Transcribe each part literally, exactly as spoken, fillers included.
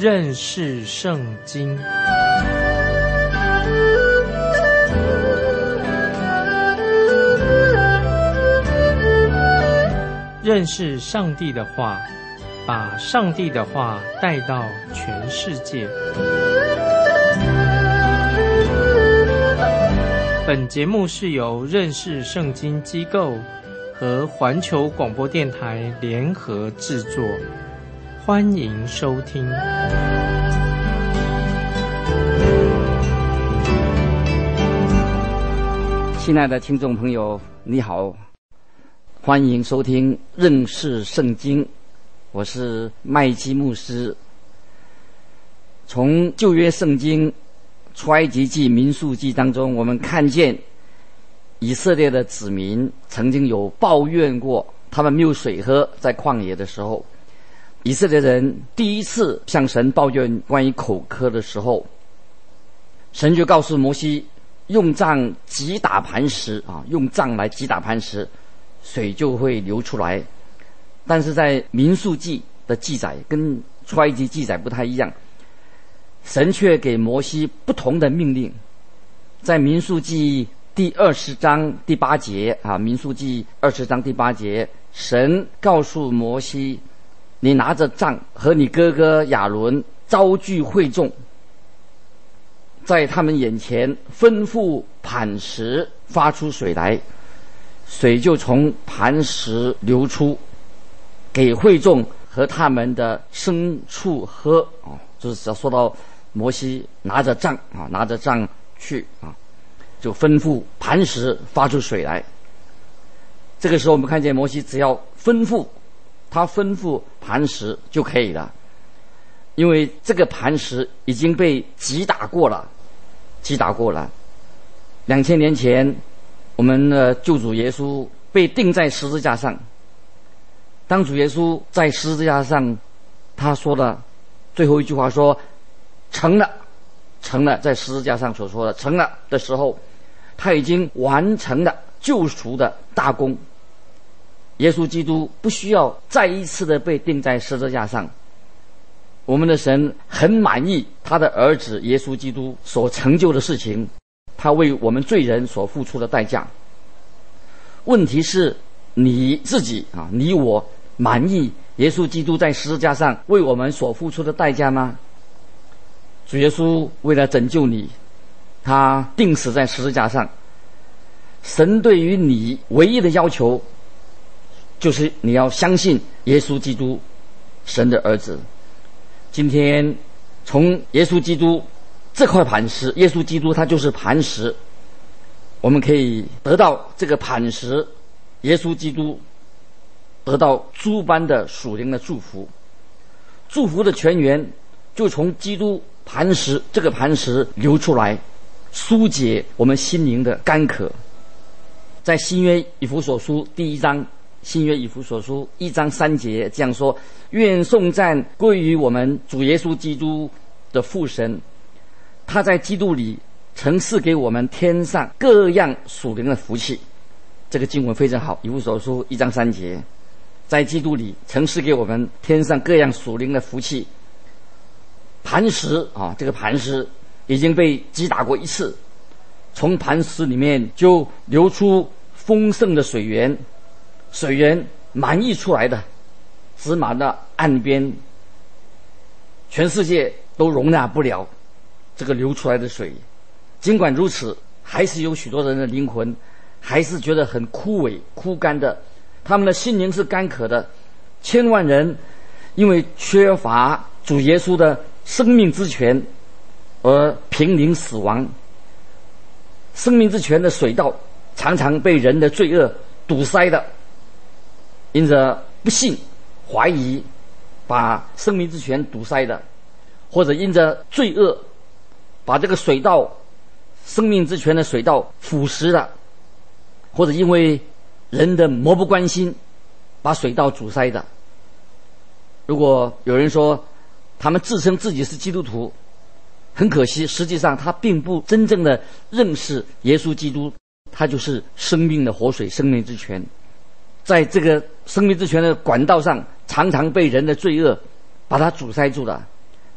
认识圣经。认识上帝的话，把上帝的话带到全世界。本节目是由认识圣经机构和环球广播电台联合制作，欢迎收听。 亲爱的听众朋友，你好，欢迎收听认识圣经，我是麦基牧师。从旧约圣经出埃及记、民数记当中，我们看见以色列的子民曾经有抱怨过，他们没有水喝，在旷野的时候，以色列人第一次向神抱怨关于口渴的时候，神就告诉摩西，用杖击打磐石啊，用杖来击打磐石，水就会流出来。但是在民数记的记载跟出埃及记载不太一样，神却给摩西不同的命令。在民数记第二十章第八节啊，民数记二十章第八节，神告诉摩西，你拿着杖和你哥哥亚伦招聚会众，在他们眼前吩咐磐石发出水来，水就从磐石流出，给会众和他们的牲畜喝啊。就是说到摩西拿着杖啊，拿着杖去啊，就吩咐磐石发出水来。这个时候我们看见摩西只要吩咐，他吩咐磐石就可以了，因为这个磐石已经被击打过了，击打过了。两千年前，我们的救主耶稣被钉在十字架上。当主耶稣在十字架上，他说的最后一句话说成了，成了，在十字架上所说的成了的时候，他已经完成了救赎的大功。耶稣基督不需要再一次的被钉在十字架上。我们的神很满意他的儿子耶稣基督所成就的事情，他为我们罪人所付出的代价。问题是你自己啊，你我满意耶稣基督在十字架上为我们所付出的代价吗？主耶稣为了拯救你，他钉死在十字架上。神对于你唯一的要求，就是你要相信耶稣基督，神的儿子。今天从耶稣基督这块磐石，耶稣基督他就是磐石，我们可以得到这个磐石，耶稣基督得到诸般的属灵的祝福。祝福的泉源就从基督磐石这个磐石流出来，疏解我们心灵的干渴。在新约以弗所书第一章，新约以弗所书一章三节这样说：愿颂赞归于我们主耶稣基督的父神，他在基督里曾赐给我们天上各样属灵的福气。这个经文非常好，以弗所书一章三节，在基督里曾赐给我们天上各样属灵的福气。磐石啊，这个磐石已经被击打过一次，从磐石里面就流出丰盛的水源，水源满溢出来的，直满了岸边，全世界都容纳不了这个流出来的水。尽管如此，还是有许多人的灵魂还是觉得很枯萎枯干的，他们的心灵是干渴的。千万人因为缺乏主耶稣的生命之泉而濒临死亡。生命之泉的水道常常被人的罪恶堵塞的，因着不信怀疑把生命之泉堵塞的，或者因着罪恶把这个水道生命之泉的水道腐蚀了，或者因为人的漠不关心把水道阻塞的。如果有人说他们自称自己是基督徒，很可惜，实际上他并不真正的认识耶稣基督，他就是生命的活水，生命之泉。在这个生命之泉的管道上，常常被人的罪恶把它阻塞住了。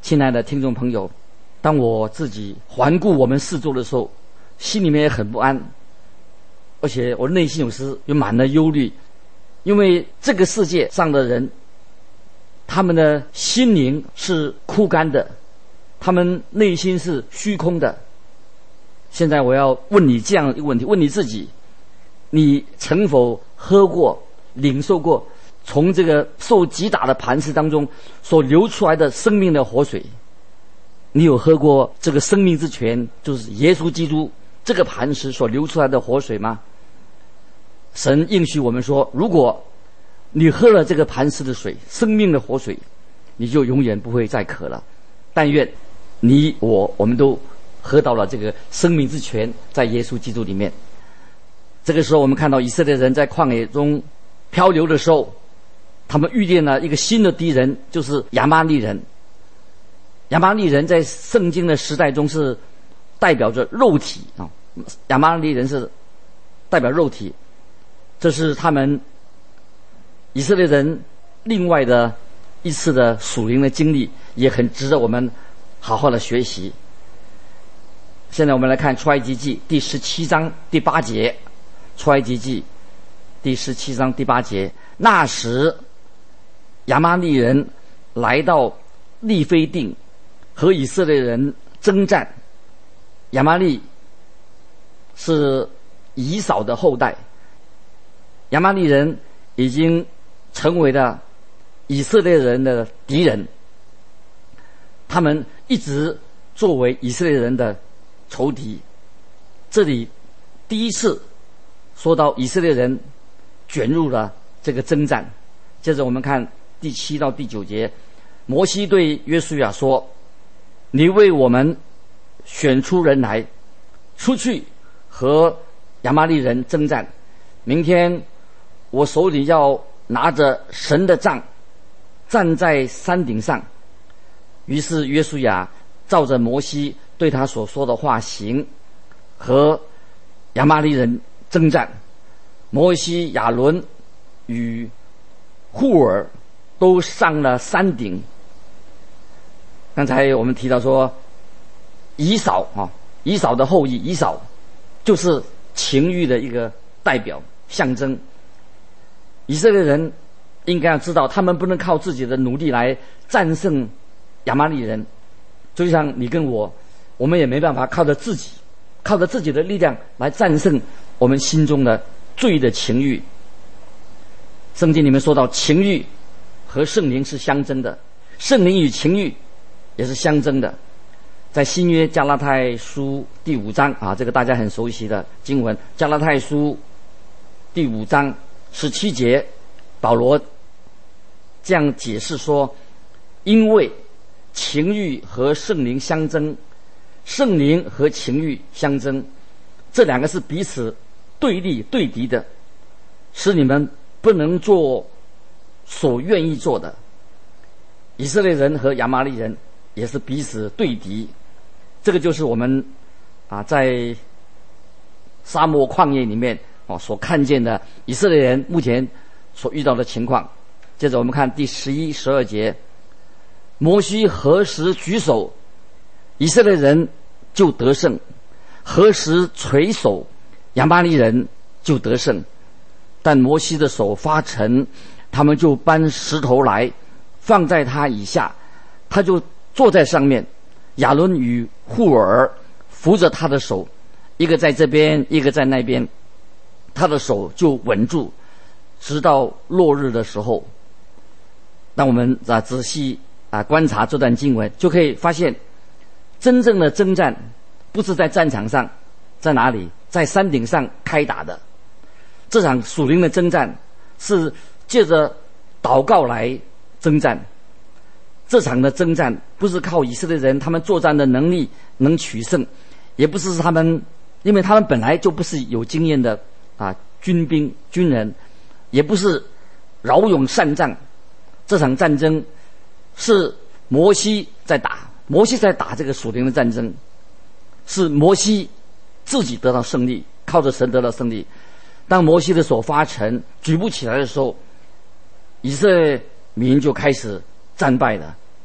亲爱的听众朋友，当我自己环顾我们四周的时候，心里面也很不安，而且我内心有时又满了忧虑，因为这个世界上的人，他们的心灵是枯干的，他们内心是虚空的。现在我要问你这样一个问题，问你自己，你曾否喝过、领受过从这个受击打的磐石当中所流出来的生命的活水？你有喝过这个生命之泉，就是耶稣基督这个磐石所流出来的活水吗？神应许我们说，如果你喝了这个磐石的水，生命的活水，你就永远不会再渴了。但愿你我我们都喝到了这个生命之泉，在耶稣基督里面。这个时候我们看到以色列人在旷野中漂流的时候，他们遇见了一个新的敌人，就是亚玛力人。亚玛力人在圣经的时代中是代表着肉体啊，亚玛力人是代表肉体，这是他们以色列人另外的一次的属灵的经历，也很值得我们好好的学习。现在我们来看出埃及记第十七章第八节，出埃及记第十七章第八节，那时亚玛力人来到利非定，和以色列人征战。亚玛力是以扫的后代，亚玛力人已经成为了以色列人的敌人，他们一直作为以色列人的仇敌。这里第一次说到以色列人卷入了这个征战。接着我们看第七到第九节，摩西对约书亚说，你为我们选出人来，出去和亚玛力人征战。明天我手里要拿着神的杖，站在山顶上。于是约书亚照着摩西对他所说的话行，和亚玛力人征战。摩西、亚伦与户尔都上了山顶。刚才我们提到说，以扫啊，以扫的后裔，以扫就是情欲的一个代表象征。以色列人应该要知道，他们不能靠自己的努力来战胜亚玛力人，就像你跟我，我们也没办法靠着自己，靠着自己的力量来战胜我们心中的罪的情欲。圣经里面说到，情欲和圣灵是相争的，圣灵与情欲也是相争的。在新约加拉太书第五章啊，这个大家很熟悉的经文，加拉太书第五章十七节，保罗这样解释说，因为情欲和圣灵相争，圣灵和情欲相争，这两个是彼此对立对敌的，使你们不能做所愿意做的。以色列人和亚玛力人也是彼此对敌，这个就是我们啊在沙漠旷野里面哦所看见的以色列人目前所遇到的情况。接着我们看第十一、十二节，摩西何时举手，以色列人就得胜；何时垂手，亚玛力人就得胜。但摩西的手发沉，他们就搬石头来放在他以下，他就坐在上面。亚伦与户尔扶着他的手，一个在这边，一个在那边，他的手就稳住，直到落日的时候。当我们啊仔细啊观察这段经文，就可以发现，真正的征战不是在战场上，在哪里？在山顶上开打的。这场属灵的征战是借着祷告来征战。这场的征战不是靠以色列人他们作战的能力能取胜，也不是他们，因为他们本来就不是有经验的啊军兵军人，也不是骁勇善战。这场战争是摩西在打，摩西在打这个属灵的战争，是摩西自己得到胜利，靠着神得到胜利。当摩西的手发沉，举不起来的时候，以色列民就开始战败了。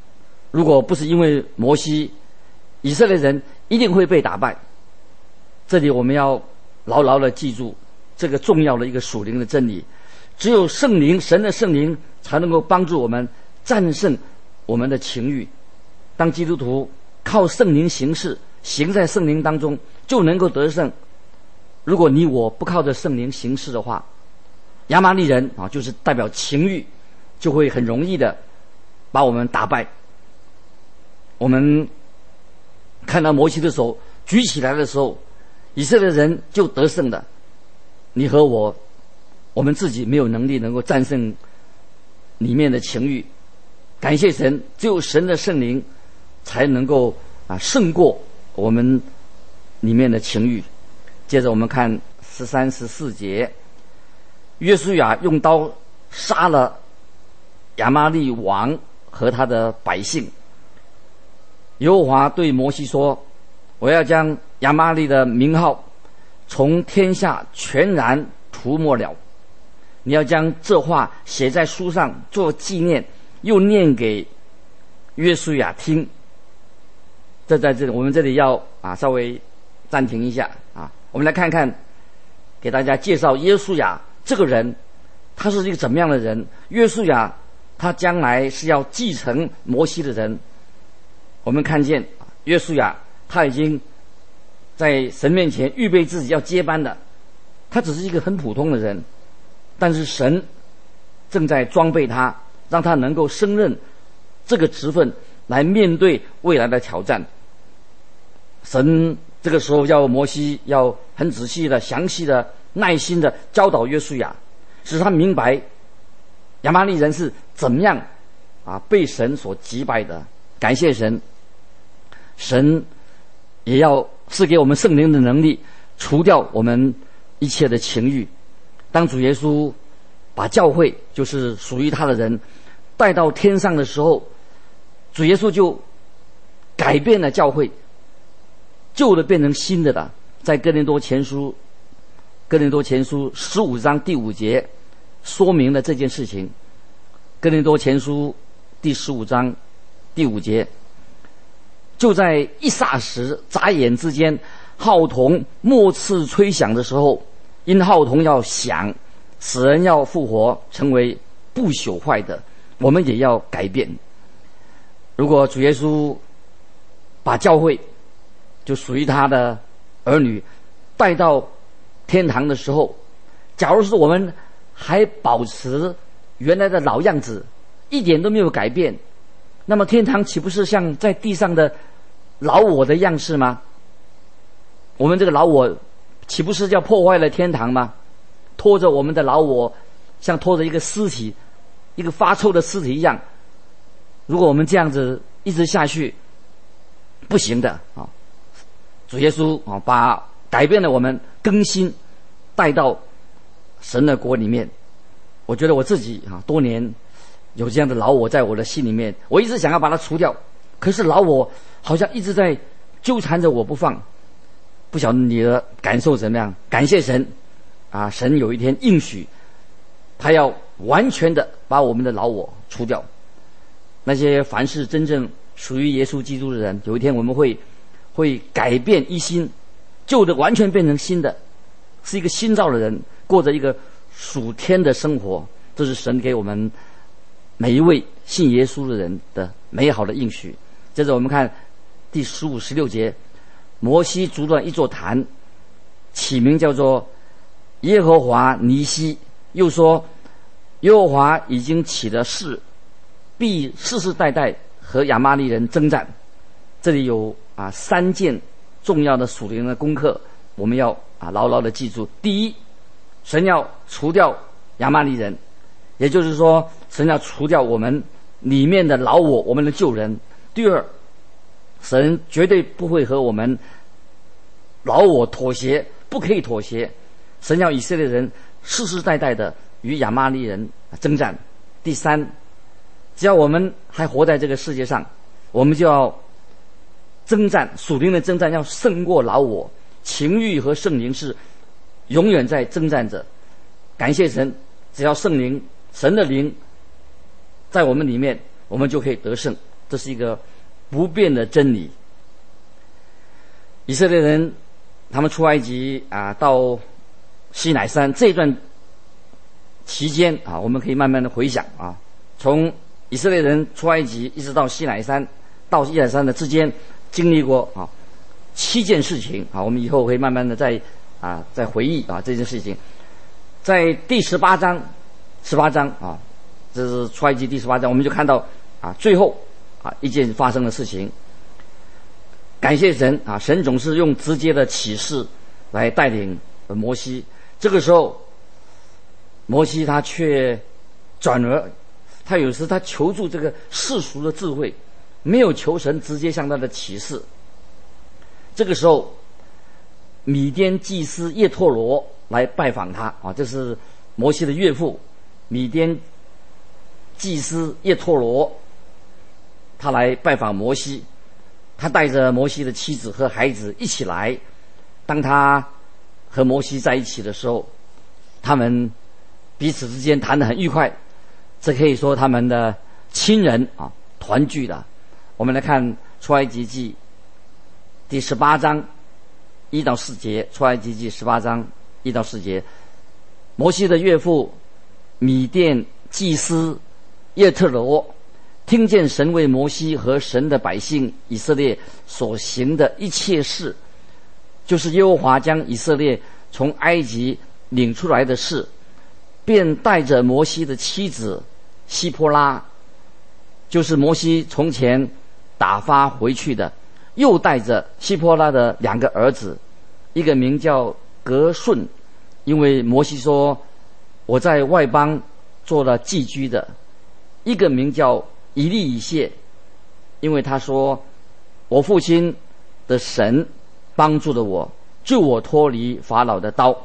如果不是因为摩西，以色列人一定会被打败。这里我们要牢牢的记住这个重要的一个属灵的真理，只有圣灵，神的圣灵才能够帮助我们战胜我们的情欲。当基督徒靠圣灵行事，行在圣灵当中，就能够得胜。如果你我不靠着圣灵行事的话，亚玛力人啊，就是代表情欲，就会很容易的把我们打败。我们看到摩西的手举起来的时候，以色列人就得胜了。你和我，我们自己没有能力能够战胜里面的情欲。感谢神，只有神的圣灵才能够啊胜过我们里面的情欲。接着我们看十三、十四节，约书亚用刀杀了亚玛力王和他的百姓。耶和华对摩西说：“我要将亚玛力的名号从天下全然涂抹了。你要将这话写在书上做纪念，又念给约书亚听。”这在这里，我们这里要啊稍微暂停一下啊，我们来看看，给大家介绍约书亚这个人，他是一个怎么样的人？约书亚他将来是要继承摩西的人。我们看见约书亚他已经在神面前预备自己要接班的，他只是一个很普通的人，但是神正在装备他，让他能够胜任这个职分，来面对未来的挑战。神这个时候要摩西要很仔细的、详细的、耐心的教导约书亚，使他明白亚玛力人是怎么样啊被神所击败的。感谢神，神也要赐给我们圣灵的能力，除掉我们一切的情欲。当主耶稣把教会，就是属于他的人，带到天上的时候，主耶稣就改变了教会，旧的变成新的了。在哥林多前书哥林多前书十五章第五节说明了这件事情。哥林多前书第十五章第五节，就在一霎时眨眼之间，号筒末次吹响的时候，因号筒要响，死人要复活，成为不朽坏的，我们也要改变。如果主耶稣把教会，就属于他的儿女带到天堂的时候，假如是我们还保持原来的老样子，一点都没有改变，那么天堂岂不是像在地上的老我的样式吗？我们这个老我岂不是要破坏了天堂吗？拖着我们的老我，像拖着一个尸体，一个发臭的尸体一样。如果我们这样子一直下去，不行的啊！主耶稣啊，把改变了我们，更新带到神的国里面。我觉得我自己啊，多年有这样的老我在我的心里面，我一直想要把它除掉，可是老我好像一直在纠缠着我不放。不晓得你的感受怎么样？感谢神啊！神有一天应许，他要完全的把我们的老我除掉。那些凡是真正属于耶稣基督的人，有一天我们会会改变一新，旧的完全变成新的，是一个新造的人，过着一个属天的生活。这是神给我们每一位信耶稣的人的美好的应许。接着我们看第十五、十六节，摩西筑了一座坛，起名叫做耶和华尼西，又说耶和华已经起了誓，必世世代代和亚玛力人征战。这里有啊三件重要的属灵的功课，我们要啊牢牢的记住。第一，神要除掉亚玛力人，也就是说神要除掉我们里面的老我，我们的旧人。第二，神绝对不会和我们老我妥协，不可以妥协。神要以色列人世世代代的与亚玛力人征战。第三，只要我们还活在这个世界上，我们就要征战，属灵的征战要胜过老我。情欲和圣灵是永远在征战着。感谢神，只要圣灵神的灵在我们里面，我们就可以得胜。 这是一个不变的真理。以色列人他们出埃及啊，到西乃山这段期间啊，我们可以慢慢的回想啊，从以色列人出埃及一直到西乃山，到西乃山的之间经历过啊七件事情啊，我们以后会慢慢的再啊再回忆啊这件事情。在第十八章，十八章啊，这是出埃及第十八章，我们就看到啊最后啊一件发生的事情。感谢神啊，神总是用直接的启示来带领摩西。这个时候，摩西他却转而，他有时他求助这个世俗的智慧，没有求神直接向他的启示。这个时候，米甸祭司叶忒罗来拜访他啊，这是摩西的岳父，米甸祭司叶忒罗，他来拜访摩西。他带着摩西的妻子和孩子一起来。当他和摩西在一起的时候，他们彼此之间谈得很愉快，这可以说他们的亲人啊团聚了。我们来看出埃及记第十八章一到四节，出埃及记十八章一到四节，摩西的岳父米甸祭司叶忒罗听见神为摩西和神的百姓以色列所行的一切事，就是耶和华将以色列从埃及领出来的事，便带着摩西的妻子希波拉，就是摩西从前打发回去的，又带着希波拉的两个儿子，一个名叫革顺，因为摩西说我在外邦做了寄居的；一个名叫以利以谢，因为他说我父亲的神帮助了我，救我脱离法老的刀。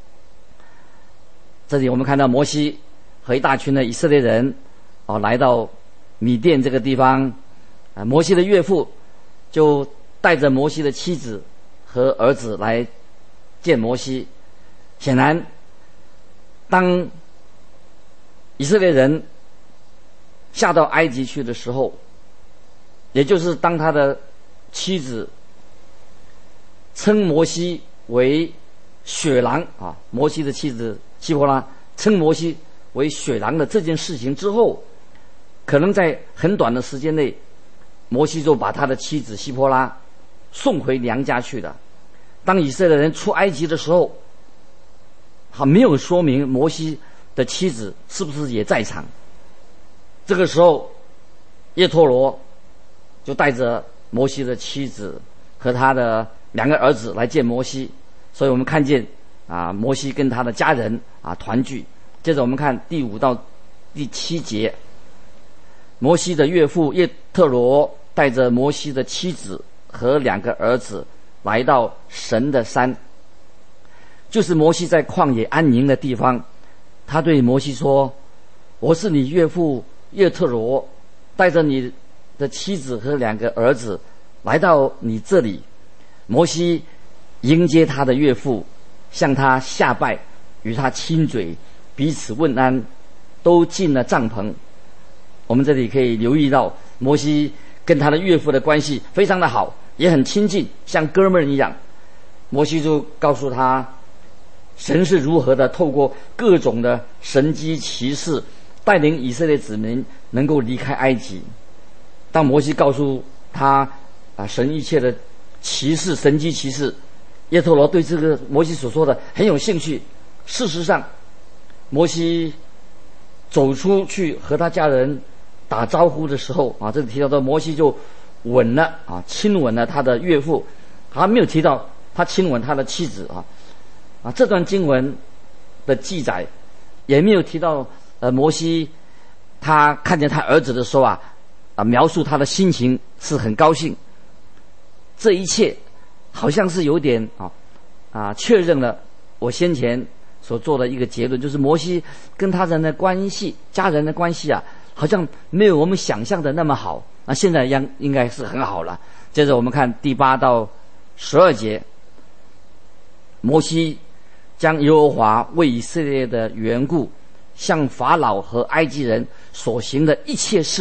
这里我们看到摩西和一大群的以色列人哦来到米甸这个地方啊，摩西的岳父就带着摩西的妻子和儿子来见摩西。显然当以色列人下到埃及去的时候，也就是当他的妻子称摩西为血狼啊，摩西的妻子希波拉称摩西为血狼的这件事情之后，可能在很短的时间内，摩西就把他的妻子希波拉送回娘家去了。当以色列人出埃及的时候，还没有说明摩西的妻子是不是也在场。这个时候，叶忒罗就带着摩西的妻子和他的两个儿子来见摩西，所以我们看见啊，摩西跟他的家人啊团聚。接着我们看第五到第七节，摩西的岳父叶忒罗带着摩西的妻子和两个儿子来到神的山，就是摩西在旷野安宁的地方。他对摩西说：我是你岳父叶忒罗，带着你的妻子和两个儿子来到你这里。摩西迎接他的岳父，向他下拜，与他亲嘴，彼此问安，都进了帐篷。我们这里可以留意到，摩西跟他的岳父的关系非常的好，也很亲近，像哥们儿一样。摩西就告诉他，神是如何的透过各种的神迹奇事带领以色列子民能够离开埃及。当摩西告诉他啊神一切的奇事神迹奇事，叶忒罗对这个摩西所说的很有兴趣。事实上，摩西走出去和他家人打招呼的时候啊，这里提到的摩西就吻了啊亲吻了他的岳父，还没有提到他亲吻他的妻子啊啊这段经文的记载也没有提到呃摩西他看见他儿子的时候啊啊描述他的心情是很高兴。这一切好像是有点啊啊确认了我先前所做的一个结论，就是摩西跟他人的关系家人的关系啊好像没有我们想象的那么好啊，现在应应该是很好了。接着我们看第八到十二节，摩西将耶和华为以色列的缘故向法老和埃及人所行的一切事，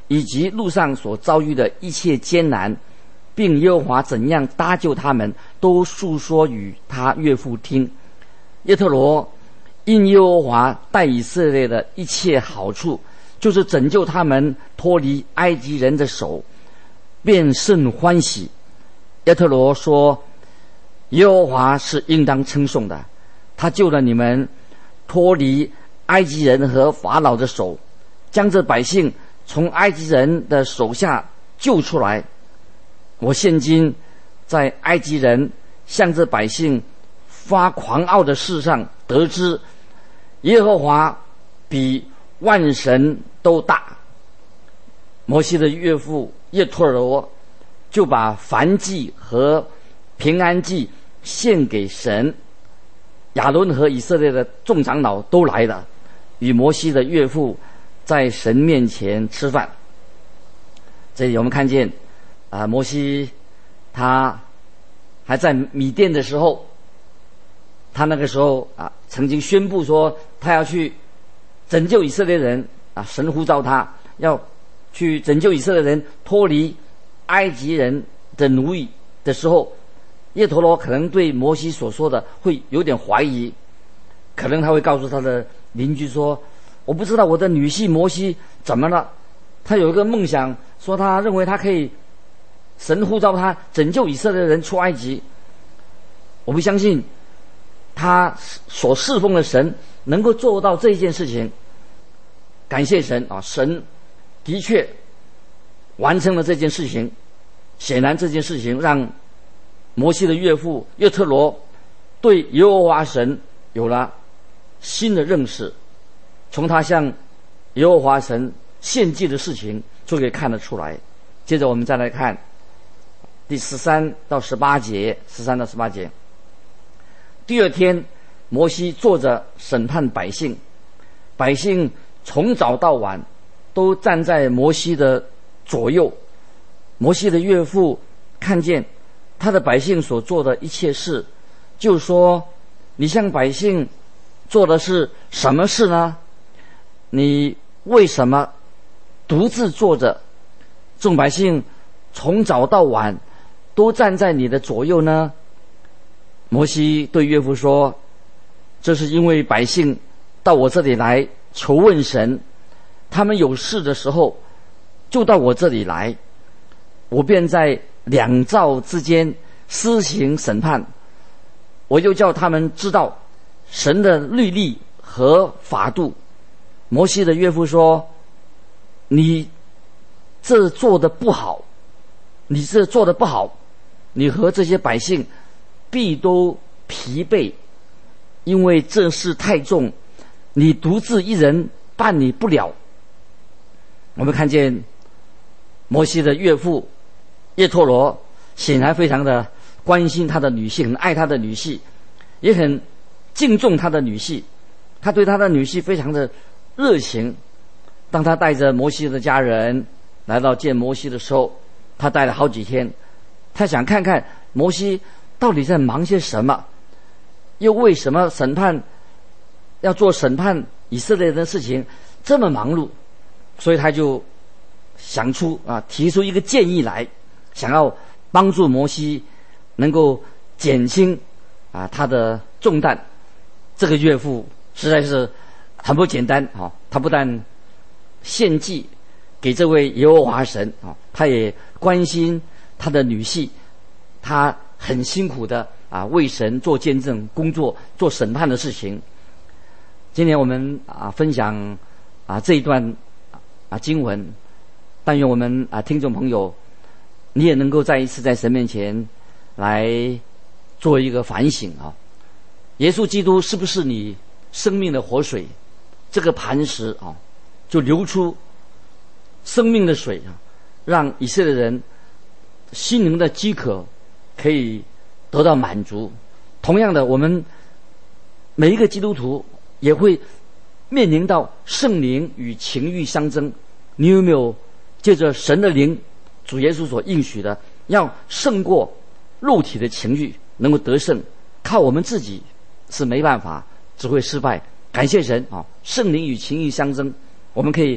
以及路上所遭遇的一切艰难，并耶和华怎样搭救他们，都述说与他岳父听。耶特罗因耶和华待以色列的一切好处，就是拯救他们脱离埃及人的手，便甚欢喜。耶特罗说，耶和华是应当称颂的，他救了你们脱离埃及人和法老的手，将这百姓从埃及人的手下救出来。我现今在埃及人向这百姓发狂傲的事上得知，耶和华比万神都大。摩西的岳父叶忒罗就把燔祭和平安祭献给神，亚伦和以色列的众长老都来了，与摩西的岳父在神面前吃饭。这里我们看见啊、呃，摩西他还在米甸的时候，他那个时候啊，曾经宣布说他要去拯救以色列人啊，神呼召他要去拯救以色列人脱离埃及人的奴役的时候，叶陀罗可能对摩西所说的会有点怀疑，可能他会告诉他的邻居说，我不知道我的女婿摩西怎么了，他有一个梦想，说他认为他可以神呼召他拯救以色列人出埃及。我不相信他所侍奉的神能够做到这一件事情。感谢神啊，神的确完成了这件事情。显然这件事情让摩西的岳父叶特罗对耶和华神有了新的认识，从他向耶和华神献祭的事情就可以看得出来。接着我们再来看第十三到十八节，十三到十八节。第二天，摩西坐着审判百姓，百姓从早到晚都站在摩西的左右。摩西的岳父看见他的百姓所做的一切事，就说，你向百姓做的是什么事呢？你为什么独自坐着？众百姓从早到晚都站在你的左右呢？摩西对岳父说，这是因为百姓到我这里来求问神，他们有事的时候就到我这里来，我便在两造之间施行审判，我就叫他们知道神的律例和法度。摩西的岳父说，你这做的不好，你这做的不好，你和这些百姓必都疲惫，因为这事太重，你独自一人办理不了。我们看见摩西的岳父叶忒罗显然非常的关心他的女婿，很爱他的女婿，也很敬重他的女婿，他对他的女婿非常的热情。当他带着摩西的家人来到见摩西的时候，他待了好几天，他想看看摩西到底在忙些什么，又为什么审判要做审判以色列人的事情这么忙碌，所以他就想出啊提出一个建议来，想要帮助摩西能够减轻啊他的重担。这个岳父实在是很不简单啊，他不但献祭给这位耶和华神啊，他也关心他的女婿，他很辛苦的啊为神做见证工作，做审判的事情。今天我们啊分享啊这一段啊经文，但愿我们啊听众朋友，你也能够再一次在神面前来做一个反省啊。耶稣基督是不是你生命的活水？这个磐石啊，就流出生命的水啊，让以色列人心灵的饥渴可以得到满足。同样的，我们每一个基督徒也会面临到圣灵与情欲相争。你有没有借着神的灵，主耶稣所应许的，要胜过肉体的情欲，能够得胜？靠我们自己是没办法，只会失败。感谢神啊！圣灵与情欲相争，我们可以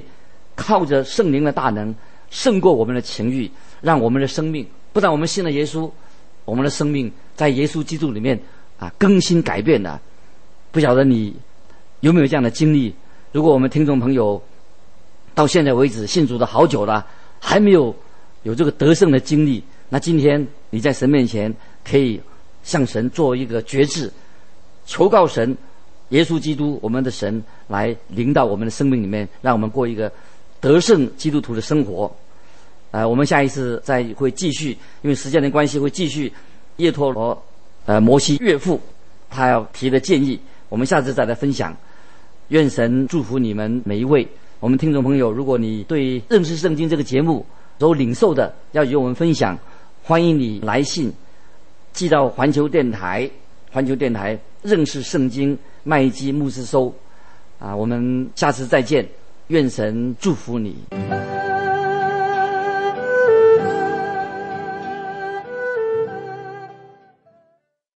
靠着圣灵的大能胜过我们的情欲，让我们的生命，不但我们信了耶稣，我们的生命在耶稣基督里面啊更新改变了。不晓得你有没有这样的经历？如果我们听众朋友到现在为止信主的好久了，还没有有这个得胜的经历，那今天你在神面前可以向神做一个决志，求告神，耶稣基督我们的神来临到我们的生命里面，让我们过一个得胜基督徒的生活。呃，我们下一次再会继续，因为时间的关系，会继续叶陀罗呃摩西岳父他要提的建议，我们下次再来分享。愿神祝福你们每一位。我们听众朋友，如果你对认识圣经这个节目有领受的，要与我们分享，欢迎你来信寄到环球电台，环球电台认识圣经麦基牧师收。啊，我们下次再见，愿神祝福你。